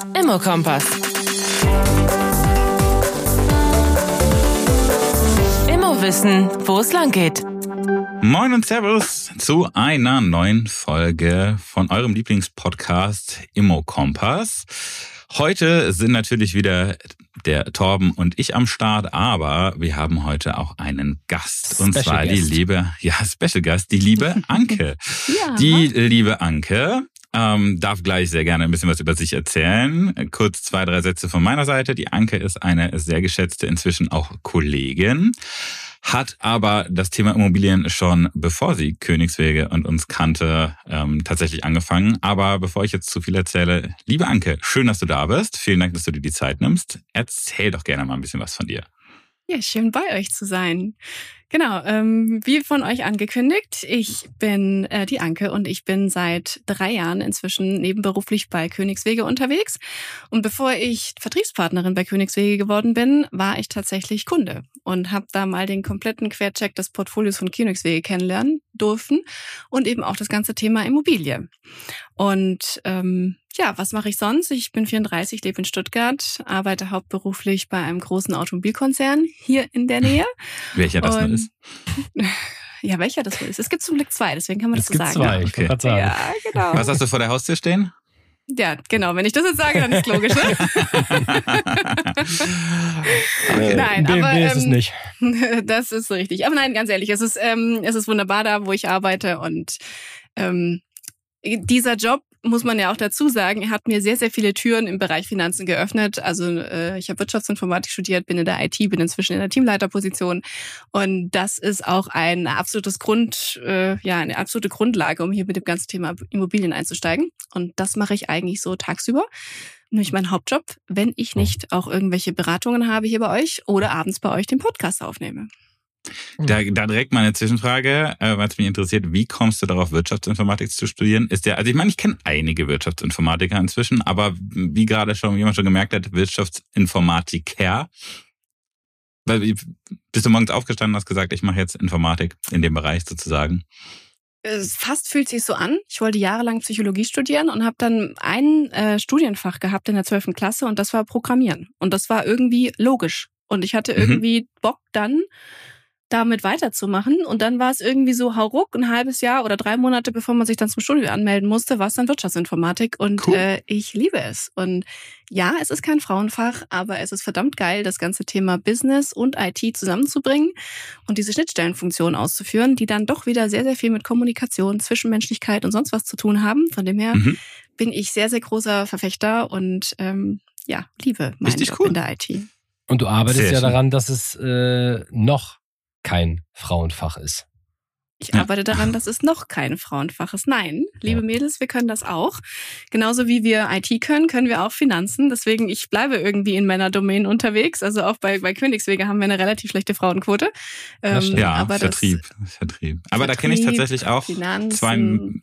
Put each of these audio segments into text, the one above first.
Immokompass. Immowissen, wo es lang geht. Moin und Servus zu einer neuen Folge von eurem Lieblingspodcast Immokompass. Heute sind natürlich wieder der Torben und ich am Start, aber wir haben heute auch einen Gast. Und zwar die liebe, Special Gast, die liebe Anke. Die liebe Anke darf gleich sehr gerne ein bisschen was über sich erzählen. Kurz 2, 3 Sätze von meiner Seite. Die Anke ist eine sehr geschätzte, inzwischen auch Kollegin, hat aber das Thema Immobilien schon, bevor sie Königswege und uns kannte, tatsächlich angefangen. Aber bevor ich jetzt zu viel erzähle, liebe Anke, schön, dass du da bist. Vielen Dank, dass du dir die Zeit nimmst. Erzähl doch gerne mal ein bisschen was von dir. Ja, schön bei euch zu sein. Genau, wie von euch angekündigt, ich bin die Anke und ich bin seit 3 Jahren inzwischen nebenberuflich bei Königswege unterwegs. Und bevor ich Vertriebspartnerin bei Königswege geworden bin, war ich tatsächlich Kunde und habe da mal den kompletten Quercheck des Portfolios von Königswege kennenlernen dürfen und eben auch das ganze Thema Immobilie. Und was mache ich sonst? Ich bin 34, lebe in Stuttgart, arbeite hauptberuflich bei einem großen Automobilkonzern hier in der Nähe. Welcher das nur ist? Ja, welcher das wohl ist. Es gibt zum Glück 2, deswegen kann man das so sagen. Es gibt 2, ich wollte sagen. Ja, genau. Was hast du vor der Haustür stehen? Ja, genau. Wenn ich das jetzt sage, dann ist logisch, ne? Nein, aber ist es nicht. Das ist richtig. Aber nein, ganz ehrlich, es ist wunderbar da, wo ich arbeite und dieser Job, muss man ja auch dazu sagen, hat mir sehr, sehr viele Türen im Bereich Finanzen geöffnet. Also ich habe Wirtschaftsinformatik studiert, bin in der IT, bin inzwischen in der Teamleiterposition und das ist auch eine absolute Grundlage, um hier mit dem ganzen Thema Immobilien einzusteigen. Und das mache ich eigentlich so tagsüber. Nämlich mein Hauptjob, wenn ich nicht auch irgendwelche Beratungen habe hier bei euch oder abends bei euch den Podcast aufnehme. Da direkt mal eine Zwischenfrage, weil es mich interessiert, wie kommst du darauf, Wirtschaftsinformatik zu studieren? Ich kenne einige Wirtschaftsinformatiker inzwischen, aber wie gerade jemand schon gemerkt hat, Wirtschaftsinformatiker. Bist du morgens aufgestanden und hast gesagt, ich mache jetzt Informatik in dem Bereich sozusagen? Fast fühlt sich so an. Ich wollte jahrelang Psychologie studieren und habe dann ein Studienfach gehabt in der 12. Klasse und das war Programmieren. Und das war irgendwie logisch. Und ich hatte irgendwie Bock dann, damit weiterzumachen. Und dann war es irgendwie so hauruck, ein halbes Jahr oder 3 Monate, bevor man sich dann zum Studium anmelden musste, war es dann Wirtschaftsinformatik. Und cool. Ich liebe es. Und ja, es ist kein Frauenfach, aber es ist verdammt geil, das ganze Thema Business und IT zusammenzubringen und diese Schnittstellenfunktion auszuführen, die dann doch wieder sehr, sehr viel mit Kommunikation, Zwischenmenschlichkeit und sonst was zu tun haben. Von dem her bin ich sehr, sehr großer Verfechter und liebe meinen Job in der IT. Und du arbeitest daran, dass es noch kein Frauenfach ist. Ich arbeite daran, dass es noch kein Frauenfach ist. Nein, liebe Mädels, wir können das auch. Genauso wie wir IT können wir auch Finanzen. Deswegen, ich bleibe irgendwie in Männerdomänen unterwegs. Also auch bei Königswege haben wir eine relativ schlechte Frauenquote. Aber Vertrieb. Aber da kenne ich tatsächlich auch Finanzen,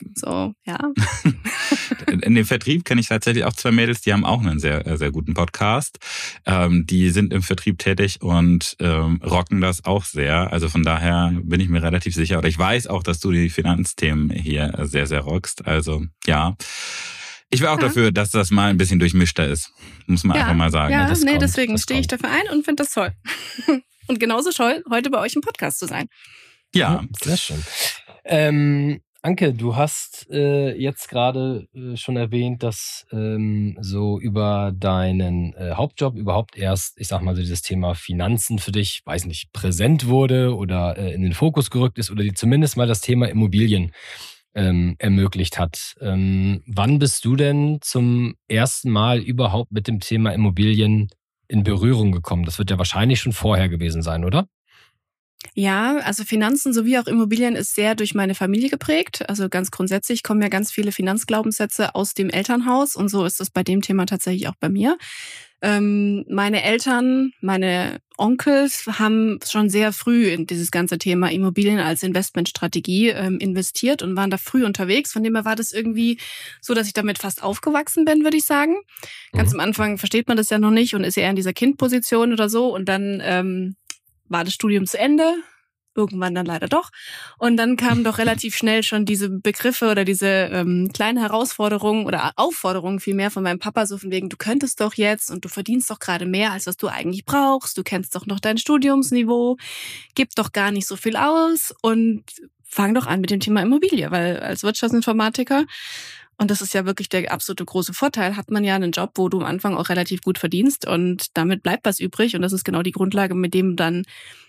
In dem Vertrieb kenne ich tatsächlich auch 2 Mädels, die haben auch einen sehr, sehr guten Podcast. Die sind im Vertrieb tätig und rocken das auch sehr. Also von daher bin ich mir relativ sicher, oder ich weiß auch, dass du die Finanzthemen hier sehr, sehr rockst. Also ja, ich wäre auch dafür, dass das mal ein bisschen durchmischter ist. Muss man einfach mal sagen. Ja, deswegen stehe ich dafür ein und finde das toll. Und genauso toll, heute bei euch im Podcast zu sein. Ja, sehr schön. Anke, du hast jetzt gerade schon erwähnt, dass so über deinen Hauptjob überhaupt erst, ich sag mal so, dieses Thema Finanzen für dich, weiß nicht, präsent wurde oder in den Fokus gerückt ist oder dir zumindest mal das Thema Immobilien ermöglicht hat. Wann bist du denn zum ersten Mal überhaupt mit dem Thema Immobilien in Berührung gekommen? Das wird ja wahrscheinlich schon vorher gewesen sein, oder? Ja, also Finanzen sowie auch Immobilien ist sehr durch meine Familie geprägt. Also ganz grundsätzlich kommen ja ganz viele Finanzglaubenssätze aus dem Elternhaus und so ist es bei dem Thema tatsächlich auch bei mir. Meine Eltern, meine Onkels haben schon sehr früh in dieses ganze Thema Immobilien als Investmentstrategie investiert und waren da früh unterwegs. Von dem her war das irgendwie so, dass ich damit fast aufgewachsen bin, würde ich sagen. Ganz am Anfang versteht man das ja noch nicht und ist ja eher in dieser Kindposition oder so. Und dann war das Studium zu Ende. irgendwann dann leider doch. Und dann kamen doch relativ schnell schon diese Begriffe oder diese kleinen Herausforderungen oder Aufforderungen vielmehr von meinem Papa, so von wegen, du könntest doch jetzt und du verdienst doch gerade mehr, als was du eigentlich brauchst. Du kennst doch noch dein Studiumsniveau, gib doch gar nicht so viel aus und fang doch an mit dem Thema Immobilie, weil als Wirtschaftsinformatiker, und das ist ja wirklich der absolute große Vorteil, hat man ja einen Job, wo du am Anfang auch relativ gut verdienst und damit bleibt was übrig und das ist genau die Grundlage, mit dem dann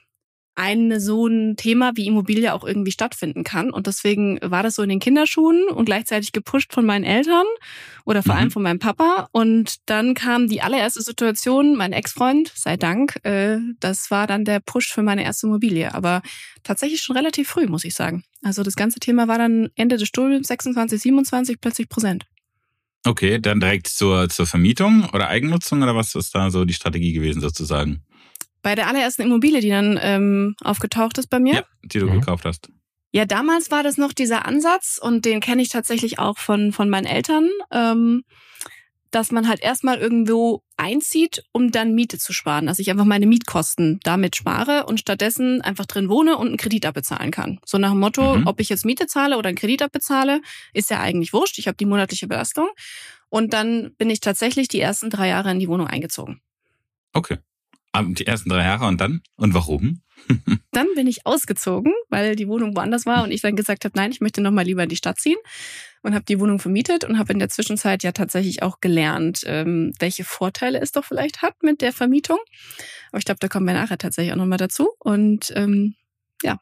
so ein Thema wie Immobilie auch irgendwie stattfinden kann. Und deswegen war das so in den Kinderschuhen und gleichzeitig gepusht von meinen Eltern oder vor allem von meinem Papa. Und dann kam die allererste Situation, mein Ex-Freund, sei Dank, das war dann der Push für meine erste Immobilie. Aber tatsächlich schon relativ früh, muss ich sagen. Also das ganze Thema war dann Ende des Studiums, 26, 27, plötzlich präsent. Okay, dann direkt zur Vermietung oder Eigennutzung oder was ist da so die Strategie gewesen sozusagen? Bei der allerersten Immobilie, die dann aufgetaucht ist bei mir. Ja, die du gekauft hast. Ja, damals war das noch dieser Ansatz und den kenne ich tatsächlich auch von meinen Eltern, dass man halt erstmal irgendwo einzieht, um dann Miete zu sparen. Dass ich einfach meine Mietkosten damit spare und stattdessen einfach drin wohne und einen Kredit abbezahlen kann. So nach dem Motto, ob ich jetzt Miete zahle oder einen Kredit abbezahle, ist ja eigentlich wurscht. Ich habe die monatliche Belastung. Und dann bin ich tatsächlich die ersten 3 Jahre in die Wohnung eingezogen. Okay. Die ersten 3 Jahre und dann? Und warum? Dann bin ich ausgezogen, weil die Wohnung woanders war und ich dann gesagt habe, nein, ich möchte noch mal lieber in die Stadt ziehen und habe die Wohnung vermietet und habe in der Zwischenzeit ja tatsächlich auch gelernt, welche Vorteile es doch vielleicht hat mit der Vermietung. Aber ich glaube, da kommen wir nachher tatsächlich auch noch mal dazu. Und ja,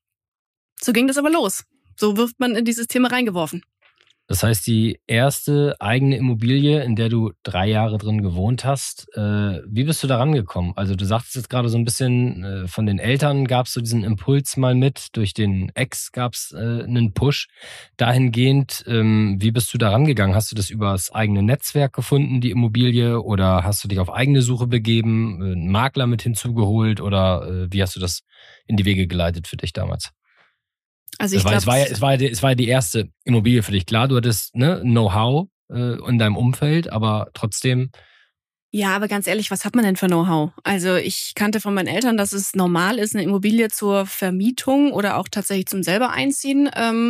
so ging das aber los. So wird man in dieses Thema reingeworfen. Das heißt, die erste eigene Immobilie, in der du 3 Jahre drin gewohnt hast, wie bist du da rangekommen? Also du sagtest jetzt gerade so ein bisschen, von den Eltern gab es so diesen Impuls mal mit, durch den Ex gab es einen Push. Dahingehend, wie bist du da rangegangen? Hast du das über das eigene Netzwerk gefunden, die Immobilie, oder hast du dich auf eigene Suche begeben, einen Makler mit hinzugeholt oder wie hast du das in die Wege geleitet für dich damals? Also ich glaube, es war ja die erste Immobilie für dich. Klar, du hattest Know-how in deinem Umfeld, aber trotzdem. Ja, aber ganz ehrlich, was hat man denn für Know-how? Also ich kannte von meinen Eltern, dass es normal ist, eine Immobilie zur Vermietung oder auch tatsächlich zum selber Einziehen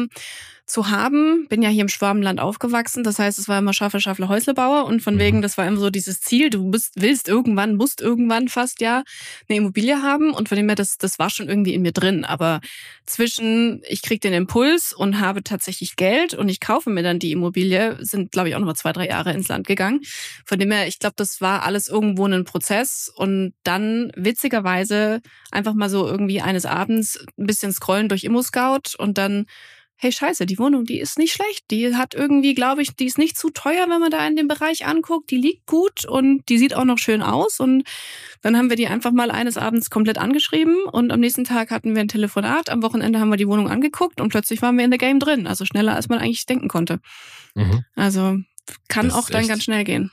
zu haben. Bin ja hier im Schwabenland aufgewachsen, das heißt, es war immer Schafe, Schafle, Häuslebauer und von wegen, das war immer so dieses Ziel, du musst irgendwann fast ja eine Immobilie haben und von dem her, das war schon irgendwie in mir drin, aber zwischen ich krieg den Impuls und habe tatsächlich Geld und ich kaufe mir dann die Immobilie, sind glaube ich auch nochmal 2-3 Jahre ins Land gegangen. Von dem her, ich glaube, das war alles irgendwo ein Prozess und dann witzigerweise einfach mal so irgendwie eines Abends ein bisschen scrollen durch ImmoScout und dann hey, scheiße, die Wohnung, die ist nicht schlecht. Die hat irgendwie, glaube ich, die ist nicht zu teuer, wenn man da in dem Bereich anguckt. Die liegt gut und die sieht auch noch schön aus. Und dann haben wir die einfach mal eines Abends komplett angeschrieben und am nächsten Tag hatten wir ein Telefonat. Am Wochenende haben wir die Wohnung angeguckt und plötzlich waren wir in der Game drin. Also schneller, als man eigentlich denken konnte. Also kann das auch dann ganz schnell gehen.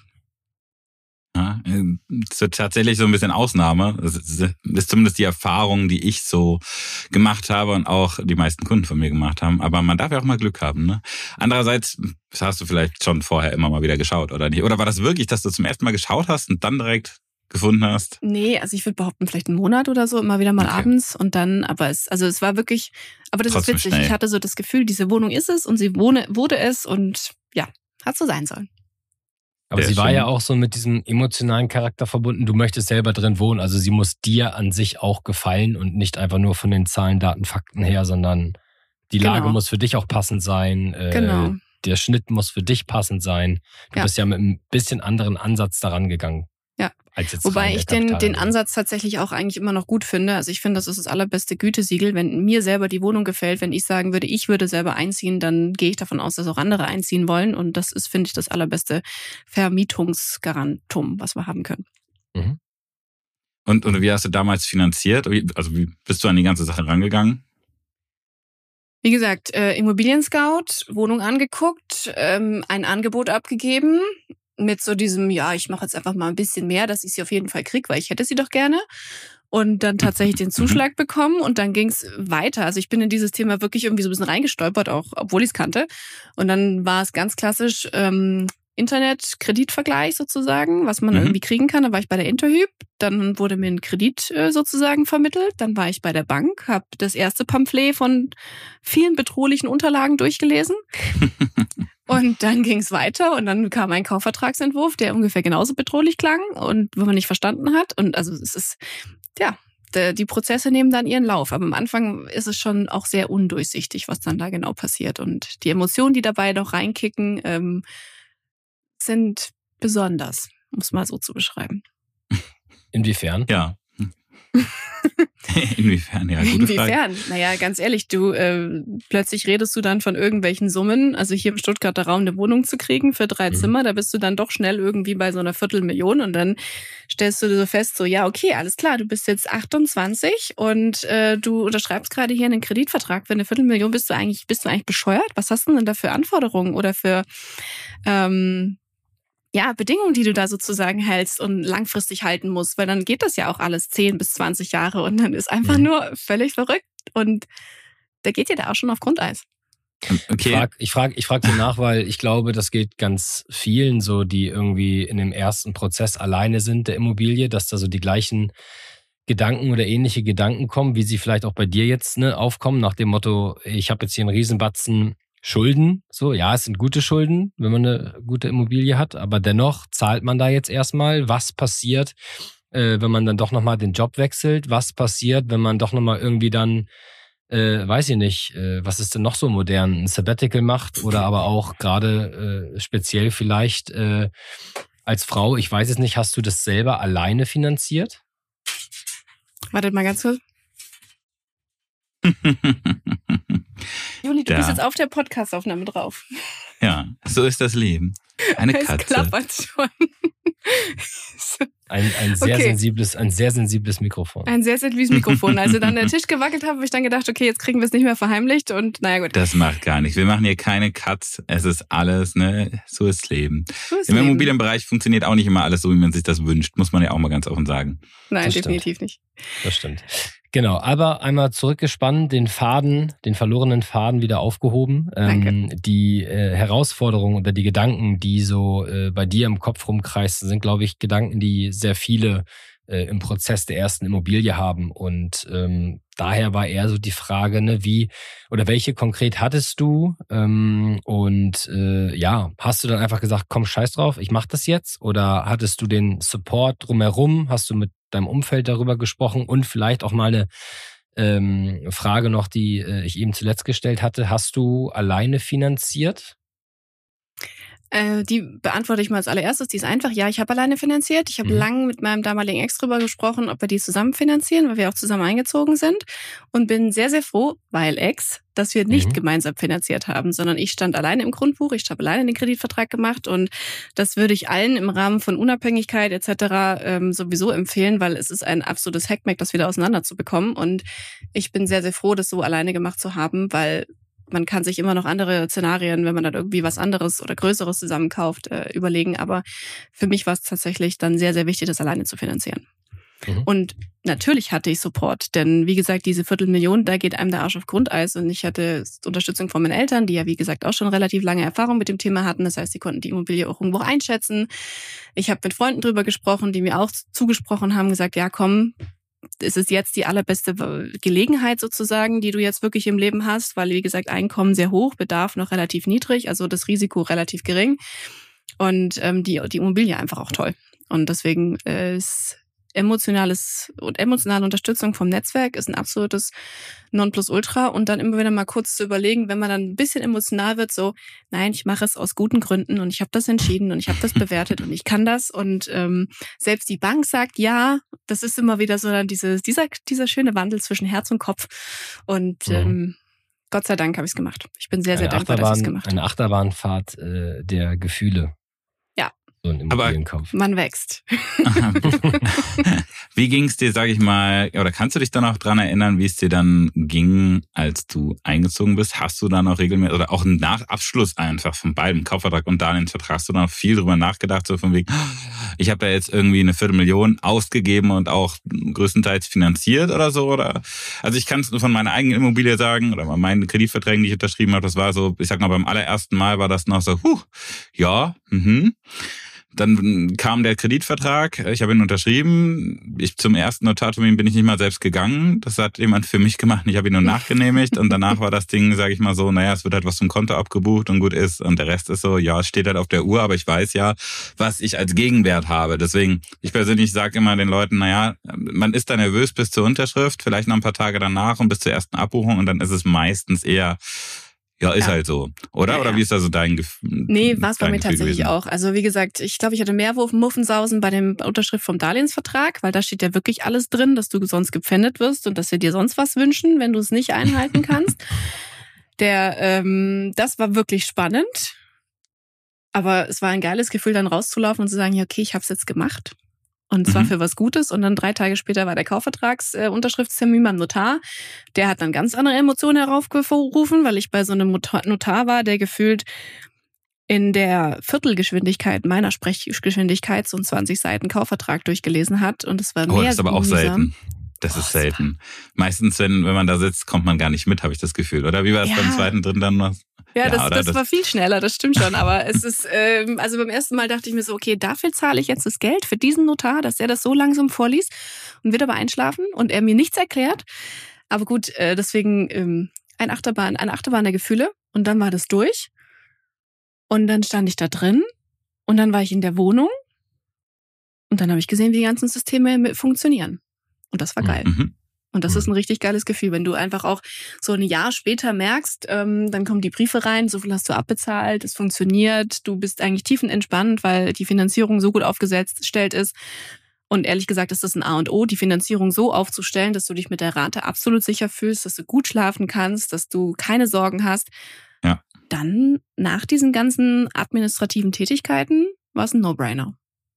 Ja, das ist tatsächlich so ein bisschen Ausnahme. Das ist zumindest die Erfahrung, die ich so gemacht habe und auch die meisten Kunden von mir gemacht haben. Aber man darf ja auch mal Glück haben, ne? Andererseits, das hast du vielleicht schon vorher immer mal wieder geschaut, oder nicht? Oder war das wirklich, dass du zum ersten Mal geschaut hast und dann direkt gefunden hast? Nee, also ich würde behaupten, vielleicht einen Monat oder so, immer wieder mal abends und dann, aber es war wirklich, aber das Trotzdem ist witzig. Schnell. Ich hatte so das Gefühl, diese Wohnung ist es und sie wurde es und ja, hat so sein sollen. Aber sie war ja auch so mit diesem emotionalen Charakter verbunden. Du möchtest selber drin wohnen. Also sie muss dir an sich auch gefallen und nicht einfach nur von den Zahlen, Daten, Fakten her, sondern die Lage muss für dich auch passend sein. Genau. Der Schnitt muss für dich passend sein. Du bist ja mit einem bisschen anderen Ansatz daran gegangen. Ja, wobei ich den Ansatz tatsächlich auch eigentlich immer noch gut finde. Also ich finde, das ist das allerbeste Gütesiegel. Wenn mir selber die Wohnung gefällt, wenn ich sagen würde, ich würde selber einziehen, dann gehe ich davon aus, dass auch andere einziehen wollen. Und das ist, finde ich, das allerbeste Vermietungsgarantum, was wir haben können. Mhm. Und wie hast du damals finanziert? Also wie bist du an die ganze Sache rangegangen? Wie gesagt, Immobilien-Scout, Wohnung angeguckt, ein Angebot abgegeben. Mit so diesem, ja, ich mache jetzt einfach mal ein bisschen mehr, dass ich sie auf jeden Fall kriege, weil ich hätte sie doch gerne. Und dann tatsächlich den Zuschlag bekommen und dann ging's weiter. Also ich bin in dieses Thema wirklich irgendwie so ein bisschen reingestolpert, auch obwohl ich es kannte. Und dann war es ganz klassisch, Internet-Kreditvergleich sozusagen, was man irgendwie kriegen kann. Da war ich bei der Interhyp, dann wurde mir ein Kredit sozusagen vermittelt. Dann war ich bei der Bank, habe das erste Pamphlet von vielen bedrohlichen Unterlagen durchgelesen. Und dann ging es weiter und dann kam ein Kaufvertragsentwurf, der ungefähr genauso bedrohlich klang und wo man nicht verstanden hat. Und also es ist, ja, die Prozesse nehmen dann ihren Lauf. Aber am Anfang ist es schon auch sehr undurchsichtig, was dann da genau passiert. Und die Emotionen, die dabei noch reinkicken, sind besonders, um es mal so zu beschreiben. Inwiefern? Ja. Inwiefern, ja, gute Inwiefern? Frage. Naja, ganz ehrlich, du plötzlich redest du dann von irgendwelchen Summen. Also hier im Stuttgarter Raum eine Wohnung zu kriegen für 3 Zimmer, da bist du dann doch schnell irgendwie bei so einer 250.000 und dann stellst du dir so fest, so ja, okay, alles klar, du bist jetzt 28 und du unterschreibst gerade hier einen Kreditvertrag für eine 250.000. Bist du eigentlich bescheuert? Was hast du denn da für Anforderungen oder für Bedingungen, die du da sozusagen hältst und langfristig halten musst, weil dann geht das ja auch alles 10 bis 20 Jahre und dann ist einfach nur völlig verrückt und da geht dir da auch schon auf Grundeis. Okay. Ich frag dir nach, weil ich glaube, das geht ganz vielen so, die irgendwie in dem ersten Prozess alleine sind der Immobilie, dass da so die gleichen Gedanken oder ähnliche Gedanken kommen, wie sie vielleicht auch bei dir jetzt aufkommen, nach dem Motto, ich habe jetzt hier einen Riesenbatzen Schulden, so, ja, es sind gute Schulden, wenn man eine gute Immobilie hat, aber dennoch zahlt man da jetzt erstmal. Was passiert, wenn man dann doch nochmal den Job wechselt? Was passiert, wenn man doch nochmal irgendwie dann, weiß ich nicht, was ist denn noch so modern, ein Sabbatical macht oder aber auch gerade speziell vielleicht als Frau, ich weiß es nicht, hast du das selber alleine finanziert? Wartet mal ganz kurz. Juli, du bist jetzt auf der Podcast-Aufnahme drauf. Ja, so ist das Leben. Eine Es Katze. klappert schon. Ein sehr sensibles Mikrofon. Ein sehr sensibles Mikrofon. Als dann der Tisch gewackelt hat, habe ich dann gedacht, okay, jetzt kriegen wir es nicht mehr verheimlicht und naja gut. Das macht gar nichts. Wir machen hier keine Cuts. Es ist alles, so ist das Leben. Im Immobilienbereich funktioniert auch nicht immer alles so, wie man sich das wünscht. Muss man ja auch mal ganz offen sagen. Nein, Das definitiv stimmt. nicht. Das stimmt. Genau, aber einmal zurückgespannt, den verlorenen Faden wieder aufgehoben. Danke. Die Herausforderungen oder die Gedanken, die so bei dir im Kopf rumkreisen, sind, glaube ich, Gedanken, die sehr viele im Prozess der ersten Immobilie haben. Und daher war eher so die Frage, wie oder welche konkret hattest du? Hast du dann einfach gesagt, komm, scheiß drauf, ich mach das jetzt? Oder hattest du den Support drumherum? Hast du mit deinem Umfeld darüber gesprochen? Und vielleicht auch mal eine Frage noch, die ich eben zuletzt gestellt hatte. Hast du alleine finanziert? Die beantworte ich mal als allererstes. Die ist einfach, ja, ich habe alleine finanziert. Ich habe lange mit meinem damaligen Ex drüber gesprochen, ob wir die zusammen finanzieren, weil wir auch zusammen eingezogen sind. Und bin sehr, sehr froh, weil Ex, dass wir nicht gemeinsam finanziert haben, sondern ich stand alleine im Grundbuch, ich habe alleine den Kreditvertrag gemacht und das würde ich allen im Rahmen von Unabhängigkeit etc. Sowieso empfehlen, weil es ist ein absolutes Hackmack, das wieder auseinanderzubekommen. Und ich bin sehr, sehr froh, das so alleine gemacht zu haben, weil man kann sich immer noch andere Szenarien, wenn man dann irgendwie was anderes oder Größeres zusammenkauft, überlegen. Aber für mich war es tatsächlich dann sehr, sehr wichtig, das alleine zu finanzieren. Und natürlich hatte ich Support, denn wie gesagt, diese 250.000, da geht einem der Arsch auf Grundeis und ich hatte Unterstützung von meinen Eltern, die ja wie gesagt auch schon relativ lange Erfahrung mit dem Thema hatten. Das heißt, sie konnten die Immobilie auch irgendwo einschätzen. Ich habe mit Freunden drüber gesprochen, die mir auch zugesprochen haben, gesagt, ja komm, es ist jetzt die allerbeste Gelegenheit sozusagen, die du jetzt wirklich im Leben hast, weil, wie gesagt, Einkommen sehr hoch, Bedarf noch relativ niedrig, also das Risiko relativ gering und die Immobilie einfach auch toll. Und deswegen ist emotionale Unterstützung vom Netzwerk ist ein absolutes Nonplusultra und dann immer wieder mal kurz zu überlegen, wenn man dann ein bisschen emotional wird, so, nein, ich mache es aus guten Gründen und ich habe das entschieden und ich habe das bewertet und ich kann das und selbst die Bank sagt ja, das ist immer wieder so dann dieser schöne Wandel zwischen Herz und Kopf und Gott sei Dank habe ich es gemacht. Ich bin sehr, sehr dankbar, dass ich es gemacht habe. Eine Achterbahnfahrt der Gefühle. Ja. So ein Immobilienkauf. Man wächst. Wie ging es dir, sag ich mal, oder kannst du dich dann auch dran erinnern, wie es dir dann ging, als du eingezogen bist? Hast du dann auch regelmäßig, oder auch nach Abschluss einfach von beidem, Kaufvertrag und Darlehensvertrag, hast du dann auch viel drüber nachgedacht, so von wegen, ich habe da jetzt irgendwie eine 250.000 ausgegeben und auch größtenteils finanziert oder so. Oder also ich kann es von meiner eigenen Immobilie sagen oder meinen Kreditverträgen, die ich unterschrieben habe, das war so, ich sag mal, beim allerersten Mal war das noch so, ja, Dann kam der Kreditvertrag, ich habe ihn unterschrieben. Zum ersten Notartermin bin ich nicht mal selbst gegangen. Das hat jemand für mich gemacht und ich habe ihn nur nachgenehmigt. Und danach war das Ding, sage ich mal so, naja, es wird halt was vom Konto abgebucht und gut ist. Und der Rest ist so, ja, es steht halt auf der Uhr, aber ich weiß ja, was ich als Gegenwert habe. Deswegen, ich persönlich sage immer den Leuten, naja, man ist da nervös bis zur Unterschrift, vielleicht noch ein paar Tage danach und bis zur ersten Abbuchung. Und dann ist es meistens eher... Ja, ist halt so. Oder? Ja. Oder wie ist da so dein Gefühl? Nee, war es bei mir Gefühl tatsächlich gewesen? auch. Also wie gesagt, ich glaube, ich hatte mehr Muffensausen bei dem Unterschrift vom Darlehensvertrag, weil da steht ja wirklich alles drin, dass du sonst gepfändet wirst und dass wir dir sonst was wünschen, wenn du es nicht einhalten kannst. Das war wirklich spannend. Aber es war ein geiles Gefühl, dann rauszulaufen und zu sagen, ja, okay, ich habe es jetzt gemacht. Und zwar für was Gutes. Und dann 3 Tage später war der Kaufvertragsunterschriftstermin beim Notar. Der hat dann ganz andere Emotionen heraufgerufen, weil ich bei so einem Notar war, der gefühlt in der Viertelgeschwindigkeit meiner Sprechgeschwindigkeit so einen 20 Seiten Kaufvertrag durchgelesen hat. Und es war mehr das ist aber auch mühsam. selten. Das ist selten. Meistens, wenn man da sitzt, kommt man gar nicht mit, habe ich das Gefühl. Oder wie war es beim zweiten, dritten dann noch? Ja, das war viel schneller, das stimmt schon. Aber es ist, also beim ersten Mal dachte ich mir so, okay, dafür zahle ich jetzt das Geld für diesen Notar, dass er das so langsam vorliest und wird aber einschlafen und er mir nichts erklärt. Aber gut, deswegen eine Achterbahn der Gefühle. Und dann war das durch. Und dann stand ich da drin und dann war ich in der Wohnung und dann habe ich gesehen, wie die ganzen Systeme funktionieren. Und das war geil. Und das ist ein richtig geiles Gefühl, wenn du einfach auch so ein Jahr später merkst, dann kommen die Briefe rein, so viel hast du abbezahlt, es funktioniert, du bist eigentlich tiefenentspannt, weil die Finanzierung so gut aufgestellt ist. Und ehrlich gesagt ist das ein A und O, die Finanzierung so aufzustellen, dass du dich mit der Rate absolut sicher fühlst, dass du gut schlafen kannst, dass du keine Sorgen hast. Ja. Dann nach diesen ganzen administrativen Tätigkeiten war es ein No-Brainer.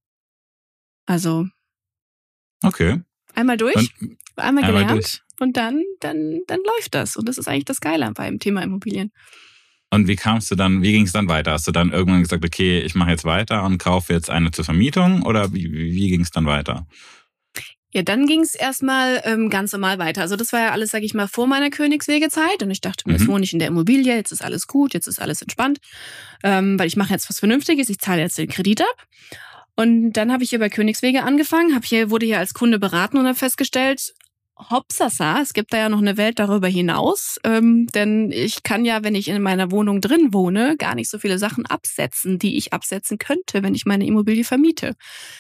Also Okay. einmal durch. Einmal gelernt durch. und dann läuft das. Und das ist eigentlich das Geile beim Thema Immobilien. Und wie ging es dann weiter? Hast du dann irgendwann gesagt, okay, ich mache jetzt weiter und kaufe jetzt eine zur Vermietung? Oder wie ging es dann weiter? Ja, dann ging es erstmal ganz normal weiter. Also das war ja alles, sag ich mal, vor meiner Königswegezeit. Und ich dachte mir, jetzt wohne ich in der Immobilie, jetzt ist alles gut, jetzt ist alles entspannt. Weil ich mache jetzt was Vernünftiges, ich zahle jetzt den Kredit ab. Und dann habe ich hier bei Königswege angefangen, wurde hier als Kunde beraten und habe festgestellt, hopsasa, es gibt da ja noch eine Welt darüber hinaus, denn ich kann ja, wenn ich in meiner Wohnung drin wohne, gar nicht so viele Sachen absetzen, die ich absetzen könnte, wenn ich meine Immobilie vermiete.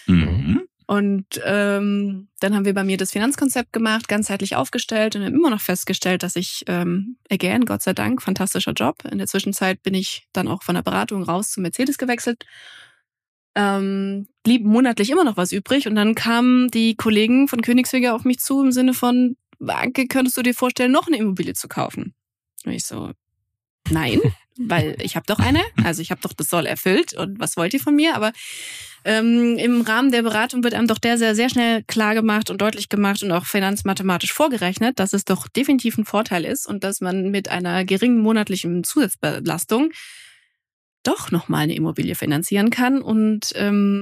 Und dann haben wir bei mir das Finanzkonzept gemacht, ganzheitlich aufgestellt und haben immer noch festgestellt, dass ich, again, Gott sei Dank, fantastischer Job. In der Zwischenzeit bin ich dann auch von der Beratung raus zu Mercedes gewechselt. Blieb monatlich immer noch was übrig und dann kamen die Kollegen von Königswege auf mich zu im Sinne von, Anke, könntest du dir vorstellen, noch eine Immobilie zu kaufen? Und ich so, nein, weil ich habe doch eine, also ich habe doch das Soll erfüllt und was wollt ihr von mir? Aber im Rahmen der Beratung wird einem doch sehr, sehr schnell klar gemacht und deutlich gemacht und auch finanzmathematisch vorgerechnet, dass es doch definitiv ein Vorteil ist und dass man mit einer geringen monatlichen Zusatzbelastung doch nochmal eine Immobilie finanzieren kann. Und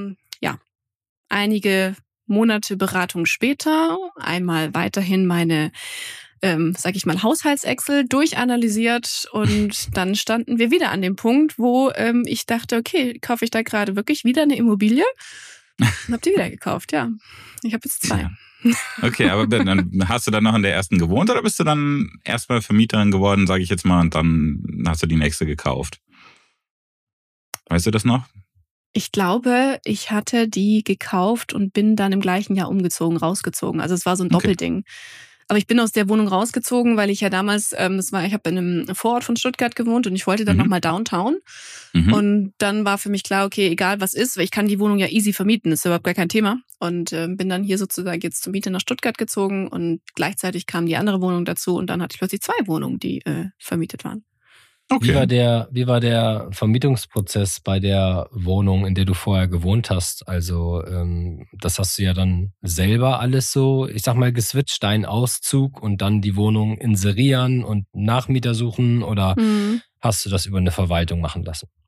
einige Monate Beratung später, einmal weiterhin meine, Haushalts-Excel durchanalysiert und dann standen wir wieder an dem Punkt, wo ich dachte, okay, kaufe ich da gerade wirklich wieder eine Immobilie? Und hab die wieder gekauft, ja. Ich habe jetzt 2. Okay, aber dann hast du dann noch in der ersten gewohnt oder bist du dann erstmal Vermieterin geworden, sage ich jetzt mal, und dann hast du die nächste gekauft? Weißt du das noch? Ich glaube, ich hatte die gekauft und bin dann im gleichen Jahr rausgezogen. Also es war so ein Doppelding. Aber ich bin aus der Wohnung rausgezogen, weil ich ja damals, ich habe in einem Vorort von Stuttgart gewohnt und ich wollte dann nochmal Downtown. Und dann war für mich klar, okay, egal was ist, weil ich kann die Wohnung ja easy vermieten, das ist überhaupt gar kein Thema. Und bin dann hier sozusagen jetzt zur Miete nach Stuttgart gezogen und gleichzeitig kam die andere Wohnung dazu und dann hatte ich plötzlich 2 Wohnungen, die vermietet waren. Okay. Wie war der Vermietungsprozess bei der Wohnung, in der du vorher gewohnt hast? Also das hast du ja dann selber alles so, ich sag mal, geswitcht, deinen Auszug und dann die Wohnung inserieren und Nachmieter suchen oder hast du das über eine Verwaltung machen lassen?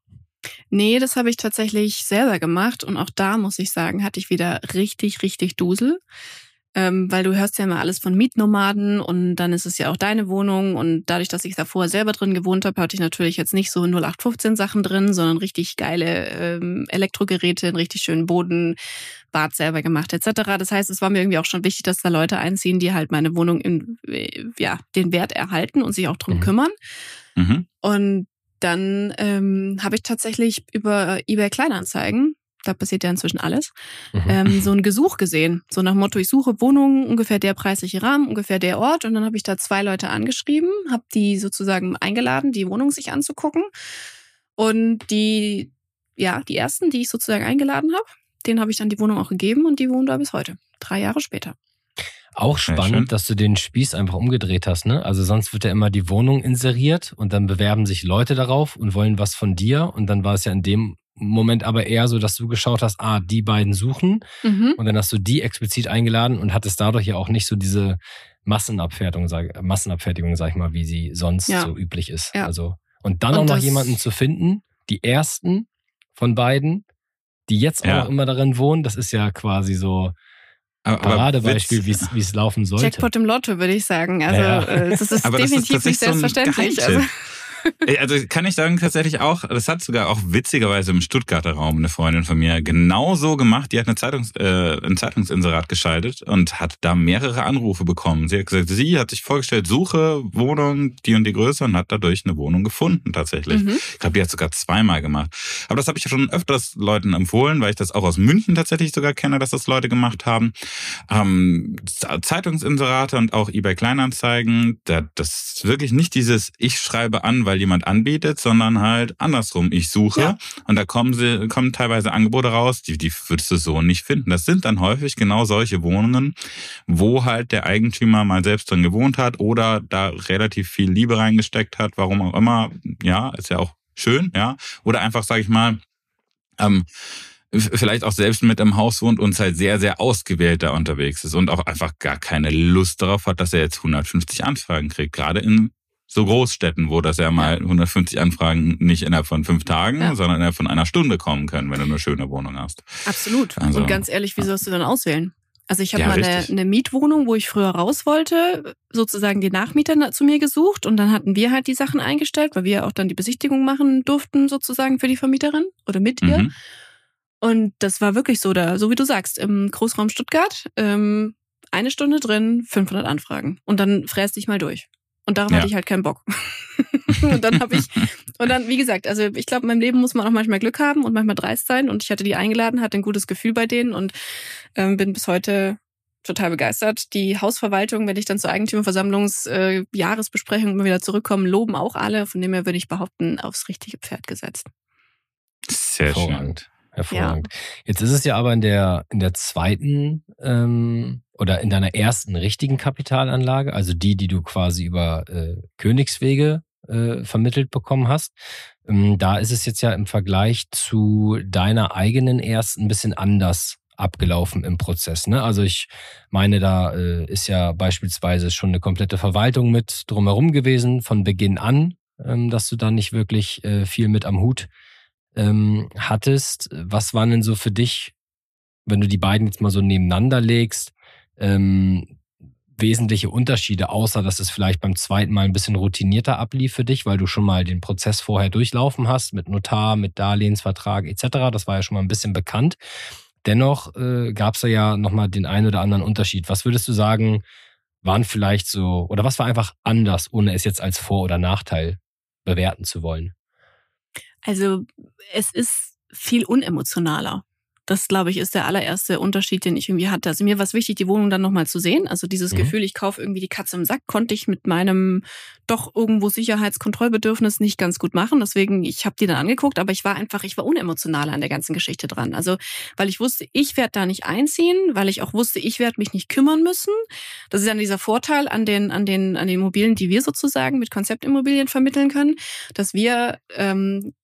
Nee, das habe ich tatsächlich selber gemacht und auch da muss ich sagen, hatte ich wieder richtig, richtig Dusel. Weil du hörst ja immer alles von Mietnomaden und dann ist es ja auch deine Wohnung und dadurch, dass ich da vorher selber drin gewohnt habe, hatte ich natürlich jetzt nicht so 0815 Sachen drin, sondern richtig geile Elektrogeräte, einen richtig schönen Boden, Bad selber gemacht etc. Das heißt, es war mir irgendwie auch schon wichtig, dass da Leute einziehen, die halt meine Wohnung den Wert erhalten und sich auch drum kümmern. Mhm. Und dann habe ich tatsächlich über eBay Kleinanzeigen, da passiert ja inzwischen alles, so ein Gesuch gesehen. So nach dem Motto, ich suche Wohnungen, ungefähr der preisliche Rahmen, ungefähr der Ort. Und dann habe ich da 2 Leute angeschrieben, habe die sozusagen eingeladen, die Wohnung sich anzugucken. Und die ersten, die ich sozusagen eingeladen habe, denen habe ich dann die Wohnung auch gegeben und die wohnen da bis heute, 3 Jahre später. Auch Sehr spannend, schön. dass du den Spieß einfach umgedreht hast, ne? Also sonst wird ja immer die Wohnung inseriert und dann bewerben sich Leute darauf und wollen was von dir. Und dann war es ja in dem Moment aber eher so, dass du geschaut hast, die beiden suchen. Und dann hast du die explizit eingeladen und hattest dadurch ja auch nicht so diese Massenabfertigung, sag ich mal, wie sie sonst so üblich ist. Ja. Also, und dann auch noch jemanden zu finden, die ersten von beiden, die jetzt auch noch immer darin wohnen, das ist ja quasi so Paradebeispiel, wie es laufen sollte. Jackpot im Lotto, würde ich sagen. Also das ist aber definitiv das ist nicht selbstverständlich. So also kann ich sagen, tatsächlich auch, das hat sogar auch witzigerweise im Stuttgarter Raum eine Freundin von mir genau so gemacht. Die hat ein Zeitungsinserat geschaltet und hat da mehrere Anrufe bekommen. Sie hat gesagt, sie hat sich vorgestellt, suche Wohnung, die und die Größe und hat dadurch eine Wohnung gefunden tatsächlich. Ich glaube, die hat sogar 2-mal gemacht. Aber das habe ich ja schon öfters Leuten empfohlen, weil ich das auch aus München tatsächlich sogar kenne, dass das Leute gemacht haben. Zeitungsinserate und auch eBay Kleinanzeigen, das ist wirklich nicht dieses, ich schreibe an, weil jemand anbietet, sondern halt andersrum. Ich suche und da kommen teilweise Angebote raus, die würdest du so nicht finden. Das sind dann häufig genau solche Wohnungen, wo halt der Eigentümer mal selbst drin gewohnt hat oder da relativ viel Liebe reingesteckt hat, warum auch immer. Ja, ist ja auch schön, ja. Oder einfach, sage ich mal, vielleicht auch selbst mit im Haus wohnt und halt sehr, sehr ausgewählt da unterwegs ist und auch einfach gar keine Lust darauf hat, dass er jetzt 150 Anfragen kriegt. Gerade in so Großstädten, wo das ja mal 150 Anfragen nicht innerhalb von 5 Tagen, sondern innerhalb von 1 Stunde kommen können, wenn du eine schöne Wohnung hast. Absolut. Also, und ganz ehrlich, wie sollst du dann auswählen? Also ich habe mal richtig. eine Mietwohnung, wo ich früher raus wollte, sozusagen die Nachmieter zu mir gesucht und dann hatten wir halt die Sachen eingestellt, weil wir auch dann die Besichtigung machen durften sozusagen für die Vermieterin oder mit ihr. Und das war wirklich so, so wie du sagst, im Großraum Stuttgart, 1 Stunde drin, 500 Anfragen und dann fräst dich mal durch. Und darauf hatte ich halt keinen Bock. und dann, wie gesagt, also ich glaube, in meinem Leben muss man auch manchmal Glück haben und manchmal dreist sein. Und ich hatte die eingeladen, hatte ein gutes Gefühl bei denen und bin bis heute total begeistert. Die Hausverwaltung, wenn ich dann zur Eigentümerversammlungs-Jahresbesprechung immer wieder zurückkomme, loben auch alle. Von dem her würde ich behaupten, aufs richtige Pferd gesetzt. Sehr schön. Hervorragend. Jetzt ist es ja aber in der zweiten oder in deiner ersten richtigen Kapitalanlage, also die du quasi über Königswege vermittelt bekommen hast. Da ist es jetzt ja im Vergleich zu deiner eigenen ersten ein bisschen anders abgelaufen im Prozess, ne? Also ich meine, da ist ja beispielsweise schon eine komplette Verwaltung mit drumherum gewesen von Beginn an, dass du da nicht wirklich viel mit am Hut hattest. Was waren denn so für dich, wenn du die beiden jetzt mal so nebeneinander legst, wesentliche Unterschiede, außer dass es vielleicht beim zweiten Mal ein bisschen routinierter ablief für dich, weil du schon mal den Prozess vorher durchlaufen hast, mit Notar, mit Darlehensvertrag etc. Das war ja schon mal ein bisschen bekannt. Dennoch gab es da ja nochmal den einen oder anderen Unterschied. Was würdest du sagen, waren vielleicht so, oder was war einfach anders, ohne es jetzt als Vor- oder Nachteil bewerten zu wollen? Also es ist viel unemotionaler. Das, glaube ich, ist der allererste Unterschied, den ich irgendwie hatte. Also mir war es wichtig, die Wohnung dann nochmal zu sehen. Also dieses Gefühl, ich kaufe irgendwie die Katze im Sack, konnte ich mit meinem doch irgendwo Sicherheitskontrollbedürfnis nicht ganz gut machen. Deswegen, ich habe die dann angeguckt, aber ich war unemotionaler an der ganzen Geschichte dran. Also weil ich wusste, ich werde da nicht einziehen, weil ich auch wusste, ich werde mich nicht kümmern müssen. Das ist dann dieser Vorteil an den Immobilien, die wir sozusagen mit Konzeptimmobilien vermitteln können, dass wir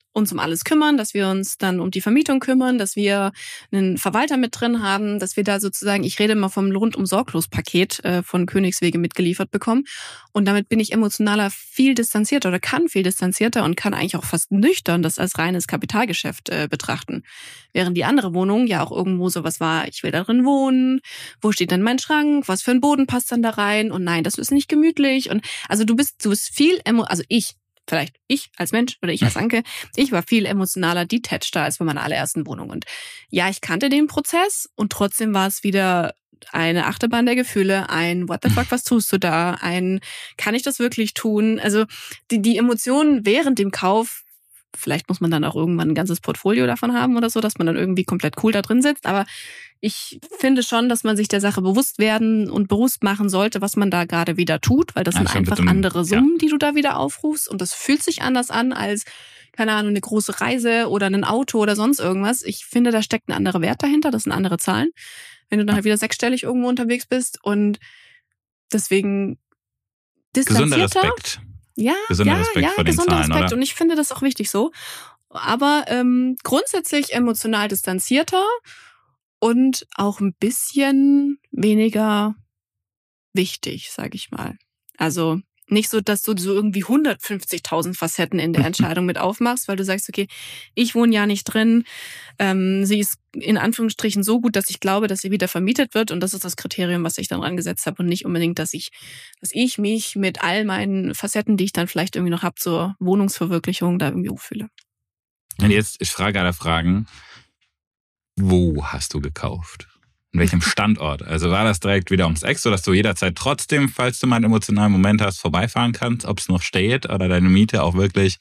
uns um alles kümmern, dass wir uns dann um die Vermietung kümmern, dass wir einen Verwalter mit drin haben, dass wir da sozusagen, ich rede immer vom Rundum-Sorglos-Paket von Königswege mitgeliefert bekommen. Und damit bin ich emotionaler viel distanzierter oder kann viel distanzierter und kann eigentlich auch fast nüchtern das als reines Kapitalgeschäft betrachten. Während die andere Wohnung ja auch irgendwo sowas war, ich will da drin wohnen, wo steht denn mein Schrank, was für ein Boden passt dann da rein und nein, das ist nicht gemütlich. Und also du bist viel, also ich als Mensch oder ich als Anke, ich war viel emotionaler detachter als bei meiner allerersten Wohnung. Und ja, ich kannte den Prozess und trotzdem war es wieder eine Achterbahn der Gefühle, ein What the fuck, was tust du da? Ein kann ich das wirklich tun? Also die Emotionen während dem Kauf, vielleicht muss man dann auch irgendwann ein ganzes Portfolio davon haben oder so, dass man dann irgendwie komplett cool da drin sitzt. Aber ich finde schon, dass man sich der Sache bewusst werden und bewusst machen sollte, was man da gerade wieder tut, weil das sind einfach andere Summen, die du da wieder aufrufst. Und das fühlt sich anders an als, keine Ahnung, eine große Reise oder ein Auto oder sonst irgendwas. Ich finde, da steckt ein anderer Wert dahinter, das sind andere Zahlen. Wenn du dann halt wieder sechsstellig irgendwo unterwegs bist und deswegen distanzierter. Gesunder Respekt. Ja, Respekt vor den Zahlen, Respekt. oder? Und ich finde das auch wichtig so. Aber grundsätzlich emotional distanzierter und auch ein bisschen weniger wichtig, sage ich mal. Also nicht so, dass du so irgendwie 150.000 Facetten in der Entscheidung mit aufmachst, weil du sagst, okay, ich wohne ja nicht drin. Sie ist in Anführungsstrichen so gut, dass ich glaube, dass sie wieder vermietet wird. Und das ist das Kriterium, was ich dann rangesetzt habe. Und nicht unbedingt, dass ich mich mit all meinen Facetten, die ich dann vielleicht irgendwie noch habe, zur Wohnungsverwirklichung da irgendwie hochfühle. Und jetzt, ich frage alle Fragen. Wo hast du gekauft? In welchem Standort? Also war das direkt wieder ums Eck, sodass du jederzeit trotzdem, falls du mal einen emotionalen Moment hast, vorbeifahren kannst, ob es noch steht oder deine Miete auch wirklich,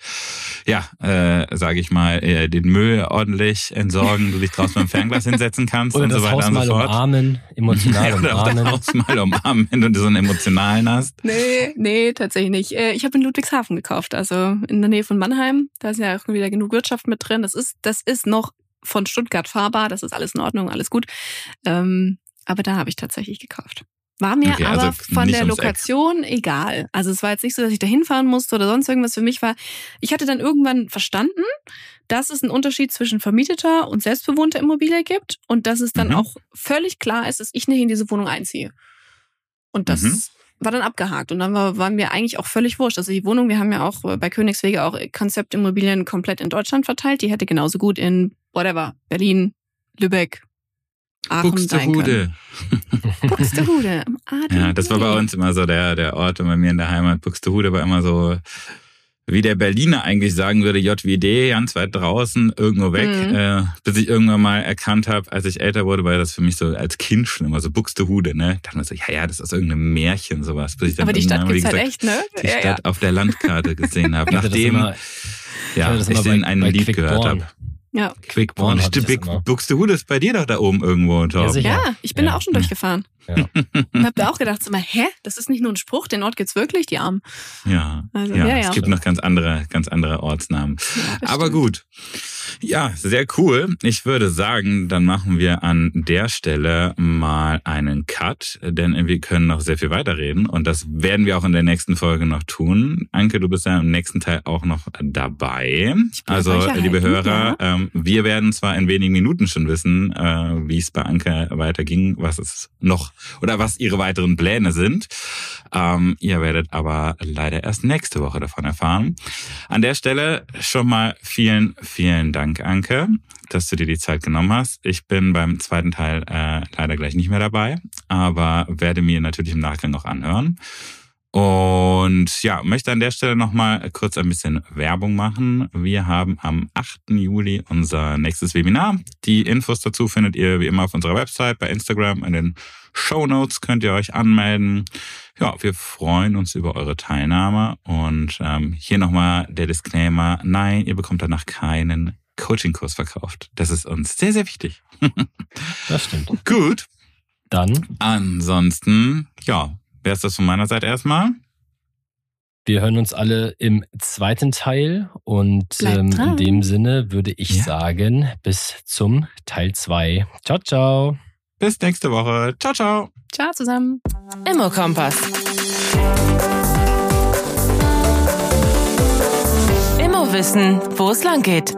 sage ich mal, den Müll ordentlich entsorgen, du dich draußen beim Fernglas hinsetzen kannst oder und so weiter und so fort. Oder das Haus mal umarmen, emotional oder umarmen. das Haus mal umarmen, wenn du so einen emotionalen hast. Nee, tatsächlich nicht. Ich habe in Ludwigshafen gekauft, also in der Nähe von Mannheim. Da ist ja auch wieder genug Wirtschaft mit drin. Das ist noch von Stuttgart fahrbar, das ist alles in Ordnung, alles gut. Aber da habe ich tatsächlich gekauft. War mir okay, aber also von der Lokation egal. Also es war jetzt nicht so, dass ich da hinfahren musste oder sonst irgendwas. Für mich war, ich hatte dann irgendwann verstanden, dass es einen Unterschied zwischen vermieteter und selbstbewohnter Immobilie gibt und dass es dann auch völlig klar ist, dass ich nicht in diese Wohnung einziehe. Und das war dann abgehakt. Und dann war mir eigentlich auch völlig wurscht. Also die Wohnung, wir haben ja auch bei Königswege auch Konzeptimmobilien komplett in Deutschland verteilt. Die hätte genauso gut in Berlin, Lübeck, Aachen sein können. Buxtehude. Ja, das war bei uns immer so der Ort, und bei mir in der Heimat Buxtehude war immer so, wie der Berliner eigentlich sagen würde, JWD, ganz weit draußen, irgendwo weg, bis ich irgendwann mal erkannt habe, als ich älter wurde, war das für mich so als Kind schon immer so Buxtehude, ne? Da dachte man so, ja, das ist irgendein Märchen, sowas. Bis ich dann aber die Stadt gibt's halt echt, ne? Die Stadt auf der Landkarte gesehen habe, nachdem ich den einen Lied gehört habe. Ja. Quickborn. Buxtehude ist bei dir doch da oben irgendwo. Ja, ich bin da auch schon durchgefahren. Ja. Und hab da auch gedacht, so mal, das ist nicht nur ein Spruch, den Ort gibt's wirklich, die Armen. Ja, also, es gibt noch ganz andere Ortsnamen. Ja, aber gut. Ja, sehr cool. Ich würde sagen, dann machen wir an der Stelle mal einen Cut, denn wir können noch sehr viel weiterreden und das werden wir auch in der nächsten Folge noch tun. Anke, du bist ja im nächsten Teil auch noch dabei. Also, liebe Hörer, wir werden zwar in wenigen Minuten schon wissen, wie es bei Anke weiterging, was es noch oder was ihre weiteren Pläne sind. Ihr werdet aber leider erst nächste Woche davon erfahren. An der Stelle schon mal vielen, vielen Dank, Anke, dass du dir die Zeit genommen hast. Ich bin beim zweiten Teil leider gleich nicht mehr dabei, aber werde mir natürlich im Nachgang noch anhören. Und ja, möchte an der Stelle nochmal kurz ein bisschen Werbung machen. Wir haben am 8. Juli unser nächstes Webinar. Die Infos dazu findet ihr wie immer auf unserer Website, bei Instagram, in den Shownotes könnt ihr euch anmelden. Ja, wir freuen uns über eure Teilnahme. Und hier nochmal der Disclaimer. Nein, ihr bekommt danach keinen Coaching-Kurs verkauft. Das ist uns sehr, sehr wichtig. Das stimmt. Gut. Dann. Ansonsten, wäre es das von meiner Seite erstmal. Wir hören uns alle im zweiten Teil und in dem Sinne würde ich sagen, bis zum Teil 2. Ciao, ciao. Bis nächste Woche. Ciao, ciao. Ciao zusammen. Immokompass. Immer wissen, wo es lang geht.